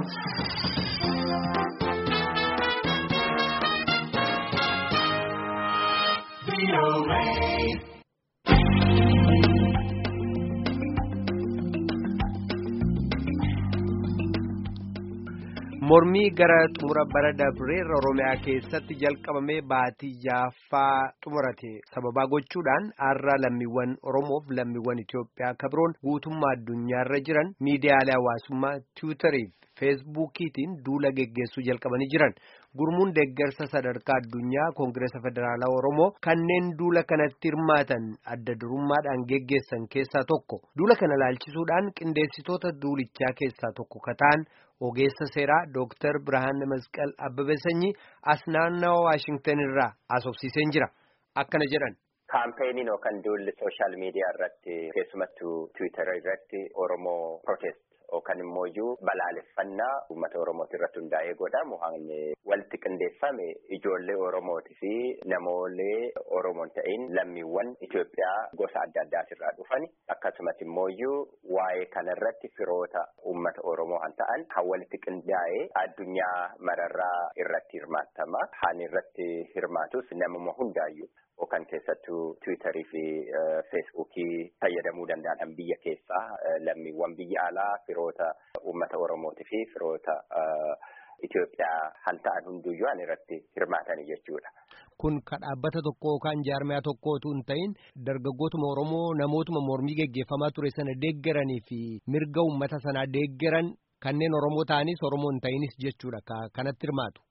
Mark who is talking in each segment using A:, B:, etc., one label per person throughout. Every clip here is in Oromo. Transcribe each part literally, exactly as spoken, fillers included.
A: Mormii gara xumura bara dabree Oromiyaa keessatti jalqabamee baatii jaaffaa xumurate sababa gochuudhaan har'a lammiiwwan Oromoof lammiiwwan Itoophiyaa kabroon guutummaa addunyaarra jiran miidiyaalee hawaasummaa Tiwiitarii fi Feesbuukiitiin duula geggeessuu jalqabanii jiran. Gurmuun deeggarsa sadarkaa addunyaa Koongireesa Federaalaa Oromoo kanneen duula kanatti hirmaatan adda durummaadhaan geggeessan keessaa tokko. Duula kana laalchisuudhaan qindeessitoota duulichaa keessaa tokko kataan ogeessa seeraa Dooktar Birhaan Masqal Abbabesanyii as naannawaa Waashingtan irraa asoofsiiseen jira. Akkana jedhan.
B: Kaampeenii yookaan duulli sooshaal miidiyaa irratti keessumattuu Tiwiitara irratti Oromoo Protest yookaan immoo iyyuu balaaleffannaa uummata Oromooti irratti hundaa'ee godhamu walitti qindeeffame ijoollee Oromootii fi namoolee Oromoon ta'in lammiiwwan Itoophiyaa gosa adda addaatirraa dhufani akkasumas immoo iyyuu waa'ee kanarratti firoota uummata Oromoo han ta'an han walitti qindaa'ee addunyaa mararraa irratti hirmaatama han irratti hirmaatus namuma hundaayyuu. Kan keessattuu Tiwiitarii fi Feesbuukii fayyadamuu danda'an biyya keessaa lammiiwwan biyya alaa firoota uummata Oromootii fi firoota Itoophiyaa han ta'an hunduyyuu an irratti hirmaatanii jechuudha.
A: Kun kan dhaabbata tokko yookaan jaarmiyaa tokkootu hin ta'in dargaggootuma Oromoo namootuma mormii geggeeffamaa ture sana deeggaranii fi mirga uummata sanaa deeggaran kanneen Oromoo ta'anis Oromoo hin ta'inis jechuudha kanatti hirmaatu.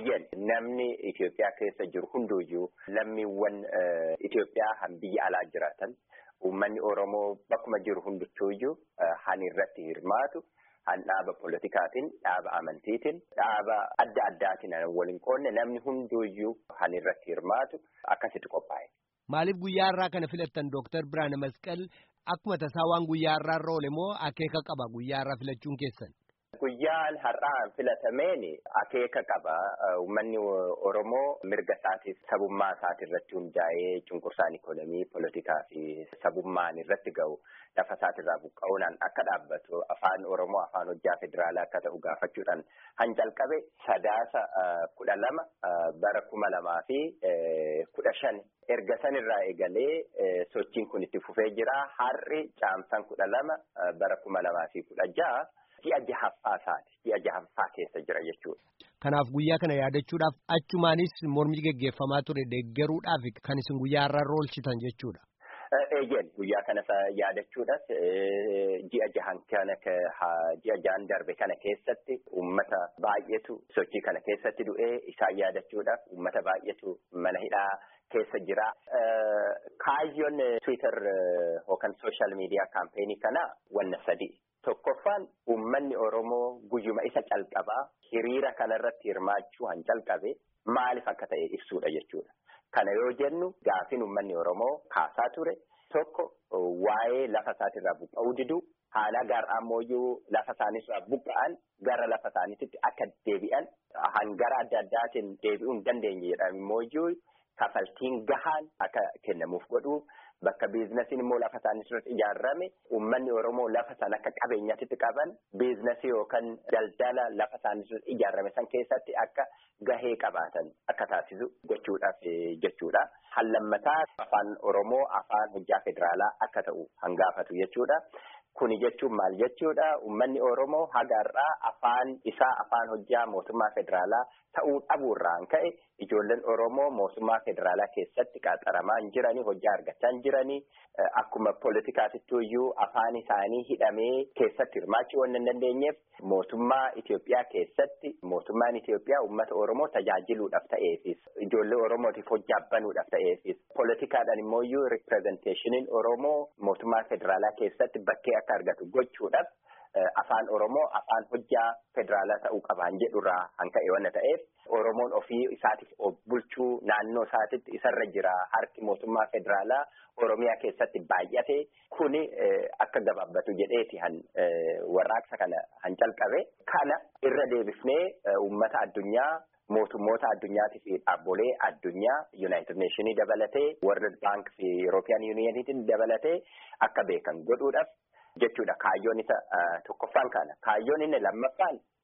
B: Namni Itoophiyaa keessa jiru hunduyyuu lammiiwwan Itoophiyaa han biyya alaa jiraatan uummanni Oromoo bakkuma jiru hunduchuuyyuu han irratti hirmaatu han dhaaba politikaatiin dhaaba amantiitiin dhaaba adda addaatiin waliin qoonne namni hunduyyuu han irratti hirmaatu akkasitti qophaa'e.
A: Maaliif guyyaa irraa kana filattan Dooktar Birhaan Masqal akkuma tasaa waan guyyaa irraa irra oole moo akeeka qaba guyyaa irraa filachuun keessan?
B: Guyyaan har'aan filatameen akeeka qaba. Uummanni Oromoo mirga isaatiif sabummaa isaati irratti hundaa'ee cunqursaan ikonomii, poolitikaa fi sabummaan irratti ga'u lafa isaatirraa buqqa'uudhaan akka dhaabbatu afaan Oromoo afaan hojjaa federaalaa akka ta'u gaafachuudhaan han jalqabe sadaasa kudha lama bara kuma lamaa fi kudha shan erga sanirraa eegalee sochiin kun itti fufee jira. Har'i caamsaan kudha lama bara kuma lamaa fi kudha ja'a. Si'a jahaffaa isaati. Si'a jahaffaa keessa jira jechuudha.
A: Kanaaf guyyaa kana yaadachuudhaaf achumaanis mormii geggeeffamaa ture deeggaruudhaaf kan isin guyyaa irraa oolchitan jechuudha.
B: Eeyyeen guyyaa kana yaadachuudhaaf ji'a jahan kana ji'a jahan darbe kana keessatti uummata baay'eetu sochii kana keessatti du'ee isaan yaadachuudhaaf uummata baay'eetu mana hidhaa keessa jira. Kaayyoon Tiwiitar yookaan sooshaal miidiyaa kaampeenii kana wanna sadi. Tokkoffaan uummanni Oromoo guyyuma isa calqabaa hiriira kanarratti hirmaachuu han calqabe maaliif akka ta'e ibsuudha jechuudha. Kana yoo jennu gaafin uummanni Oromoo kaasaa ture tokko waa'ee lafa isaatirraa buqqa'uu diduu haala gaarraa ammoo lafa isaaniirraa buqqa'an gara lafa isaaniitti akka deebi'an hangara adda addaatiin deebi'uu hin dandeenye jedhamimmoo kafaltiin gahaan akka kennamuuf godhu. Bakka biizinasiin immoo lafa isaaniirratti ijaarame uummanni Oromoo lafa sana akka qabeenyaatti qaban biizinasii yookaan daldala lafa isaaniirratti ijaarame san keessatti akka gahee qabaatan akka taasisu gochuudhaaf jechuudha. Hallammataa afaan Oromoo afaan hojjaa federaalaa akka ta'u hangaafatu jechuudha. Kuni jechuun maal jechuudha? Uummanni Oromoo hagaarraa afaan isaa afaan hojjaa mootummaa federaalaa ta'uu dhabuurraan ka'e ijoolleen Oromoo mootummaa federaalaa keessatti qaxaramaa hin jiranii hojjaa argachaa hin jiranii akkuma poolitikaatittuu iyyuu afaan isaanii hidhamee keessatti hirmaachuu waan hin dandeenyeef mootummaa Itoophiyaa keessatti mootummaan Itoophiyaa uummata Oromoo tajaajiluudhaaf ta'eefis ijoollee Oromootiif hojjaa banuudhaaf ta'eefis poolitikaadhaan immoo iyyuu ripirezenteeshiniin Oromoo mootummaa federaalaa keessatti bakkee akka argatu gochuudhaaf afaan Oromoo afaan hojjaa federaalaa ta'uu qabaan jedhurraa hanka'e waan ta'eef Oromoon ofii isaatiif of bulchuu naannoo isaatitti isarra jira harki mootummaa federaalaa Oromiyaa keessatti baay'ate kuni akka gabaabbatu jedheeti han warraaqsa kana han calqabe kana irra deebifnee uummata addunyaa mootummoota addunyaatiif dhaabbolee addunyaa United Nations dabalatee World Bank fi European Union dabalatee akka beekan godhuudhaaf jechuudha. Kaayyoon isa tokkoffaan kana. Kaayyoon inni lammaffaan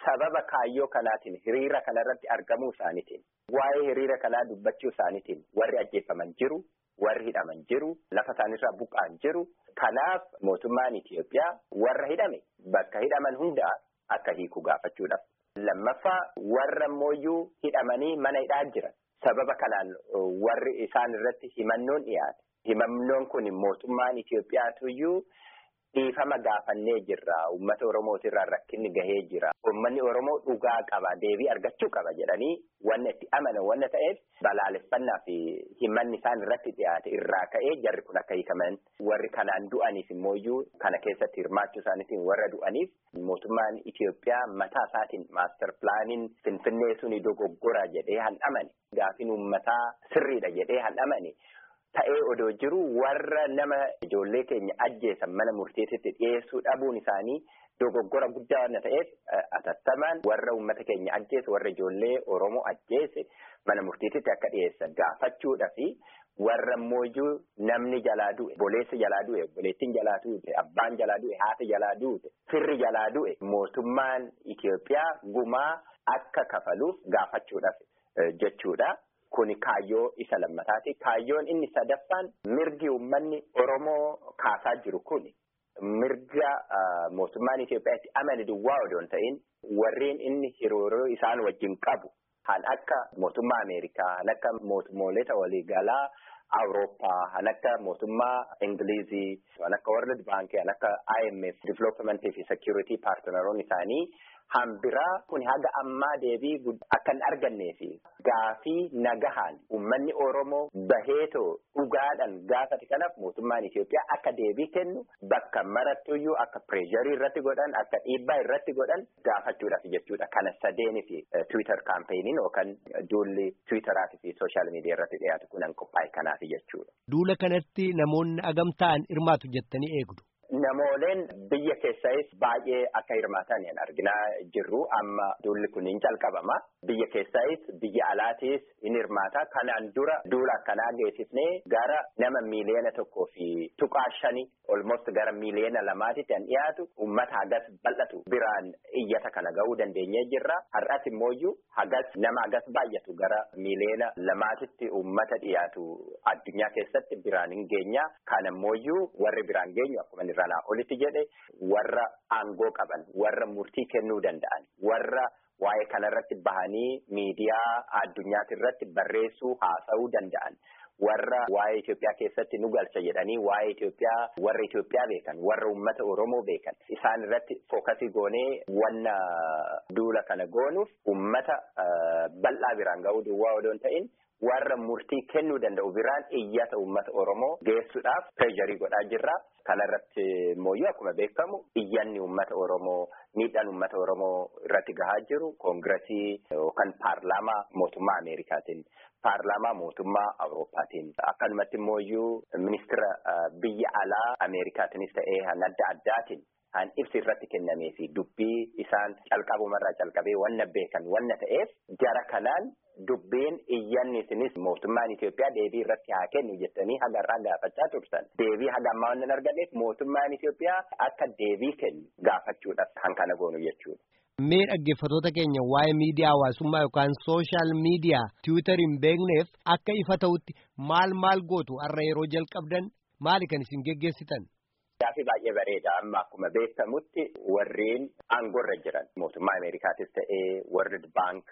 B: sababa kaayyoo kanaatiin hiriira kanarratti argamuu isaaniitiin waa'ee hiriira kanaa dubbachuu isaaniitiin warri ajjeefaman jiru. Warri hidhaman jiru, lafa isaaniirraa buqqa'an jiru. Kanaaf mootummaan Itoophiyaa warra hidhame bakka hidhaman hundaa akka hiiku gaafachuudhaaf. Lammaffaa warra mooyyuu hidhamanii mana hidhaa jiran. Sababa kanaan warri isaan irratti himannoon dhiyaate. Himannoon kun mootummaan Itoophiyaatuyyuu dhiifama gaafannee jirra. Uummata Oromootirraa rakkinni gahee jira. Uummanni Oromoo dhugaa qaba, deebii argachuu qaba jedhanii wanna itti amanan wanna ta'eef balaaleffannaa fi himanni isaan irratti dhiyaate irraa ka'ee jarri kun akka hiikaman. Warri kanaan du'aniif immooyyuu kana keessatti hirmaachuu isaaniitiin warra du'aniif mootummaan Itoophiyaa mataa isaatiin maaster pilaaniin Finfinnee suni dogoggora jedhee handhamani. Gaafiin uummataa sirriidha jedhee handhamani. Ta'ee odoo jiru warra nama ijoollee keenya ajjeesan mana murtiitti dhiyeessuu dhabuun isaanii dogoggora guddaa waan ta'eef atattamaan warra uummata keenya ajjeese warra ijoollee Oromoo ajjeese mana murtiitti akka dhiyeessan gaafachuudha fi warra mooyyuu namni jalaa du'e, boleessi jalaa du'e, boleettiin jalaa du'e, abbaan jalaa du'e, haati jalaa du'e, firri jalaa du'e mootummaan Itoophiyaa gumaa akka kafaluuf gaafachuudhaaf jechuudha. Kuni kaayyoo isa lammataati. Kaayyoon inni sadaffaan mirgi uummanni Oromoo kaasaa jiru kuni mirga mootummaan Itoophiyaatti amani duwwaa odoon ta'in warreen inni hiriiroo isaan wajjin qabu han akka mootummaa Ameerikaa, han akka mootummooleta waliigalaa Awurooppaa, han akka mootummaa Ingilizii, han akka World Bank, han akka I M F Development fi Security Partneroon isaanii hambiraa kun haga ammaa deebii akka hin argannee fi gaafii nagahaan uummanni Oromoo baheetoo dhugaadhaan gaafate kanaaf mootummaan Itoophiyaa akka deebii kennu bakka marattuyyuu akka pireesharii irratti godhan akka dhiibbaa irratti godhan gaafachuudhaaf jechuudha. Kana sadeenii fi Twitter kaampeenii yookaan duulli Twitteraatii fi sooshaal miidiyaa irratti dhiyaatu kunan qophaa'e kanaaf jechuudha.
A: Duula kanatti namoonni agamtaan hirmaatu jettanii eegdu.
B: Namooleen biyya keessais baay'ee akka hirmaatan arginaa jirru amma duulli kun hin calqabama. Biyya keessais biyya alaatis hin hirmaata. Kanaan dura duula akkanaa geessisnee gara nama miiliyoona tokkoo fi tuqaa shanii almost gara miiliyoona lamaatitti kan dhiyaatu uummata hagas bal'atu biraan iyyata kana ga'uu dandeenyee jirra. Har'as immooyyuu hagas nama hagas baay'atu gara miiliyoona lamaatitti uummata dhiyaatu addunyaa keessatti biraan hin geenya. Kana immooyyuu warri biraan geenyu akkuma irraa olitti jedhe warra aangoo qaban, warra murtii kennuu danda'an, warra waa'ee kanarratti bahanii miidiyaa addunyaati irratti barreessuu haasa'uu danda'an, warra waa'ee Itoophiyaa keessatti nu galcha jedhanii waa'ee Itoophiyaa warra Itoophiyaa beekan, warra uummata Oromoo beekan isaan irratti fookasii goonee wanna duula kana goonuuf uummata bal'aa biraan ga'uu duwwaa odoon ta'in warra murtii kennuu danda'u biraan iyyata uummata Oromoo geessuudhaaf pireesharii godhaa jirra. Kanarratti mooyyuu akkuma beekamu iyyanni uummata Oromoo miidhaan uummata Oromoo irratti gahaa jiru koongiresii yookaan paarlaamaa mootummaa Ameerikaatiin, paarlaamaa mootummaa Awurooppaatiin akkanumatti mooyyuu ministeera biyya alaa Ameerikaatiinis ta'ee han adda addaatiin han ibsi irratti kennamee fi dubbii isaan calqabumarraa calqabee wanna beekan wanna ta'eef jara kanaan dubbiin iyyanni isinis mootummaan Itoophiyaa deebii irratti haa kennu jettanii hagarraa gaafachaa turtan. Deebii haga ammaa waan hin arganneef mootummaan Itoophiyaa akka deebii kennu gaafachuudhaaf kan kana goonu jechuudha.
A: Mee dhaggeeffattoota keenya waa'ee miidiyaa hawaasummaa yookaan sooshaal miidiyaa Tiwiitar hin beekneef akka ifa ta'utti maal maal gootu har'a yeroo jalqabdan maali kan isin geggeessitan?
B: Gaaffii baay'ee bareeda amma akkuma beekamutti warreen aangoorra jiran mootummaa Ameerikaatis ta'ee World Bank,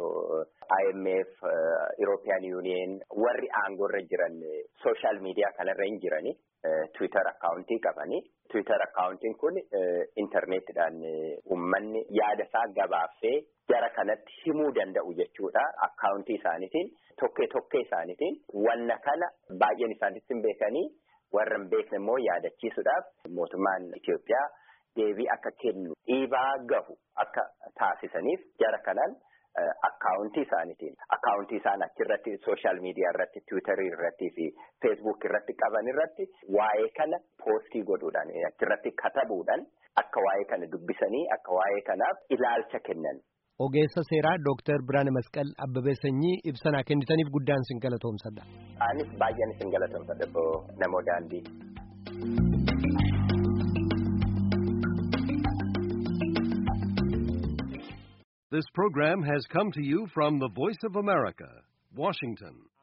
B: I M F, European Union warri aangoorra jiran sooshaal miidiyaa kanarra hin jirani Twitter akkaawuntii qabani. Twitter akkaawuntiin kun intarneetidhaan uummanni yaada isaa gabaabsee jara kanatti himuu danda'u jechuudha. Akkaawuntii isaaniitiin tokkee tokkee isaaniitiin wanna kana baay'een isaaniitti hin beekanii. Warra hin beekne immoo yaadachiisuudhaaf mootummaan Itoophiyaa deebii akka kennu dhiibaa gahu akka taasisaniif jara kanaan akkaawuntii isaaniitiin akkaawuntii isaan achirratti sooshaal miidiyaa irratti Tiwiitarii irratti fi Feesbuuk irratti qaban irratti waa'ee kana poostii godhuudhaan achirratti katabuudhaan akka waa'ee kana dubbisanii akka waa'ee kanaaf ilaalcha kennan.
A: Ogeessa seeraa Dooktar Biraane Masqal Abbabee Sanyii ibsanaa kennitaniif guddaan isin galatoomsadha.
B: Anis baay'een isin galatoomsadha namoo daandii.
C: This program has come to you from the Voice of America, Washington.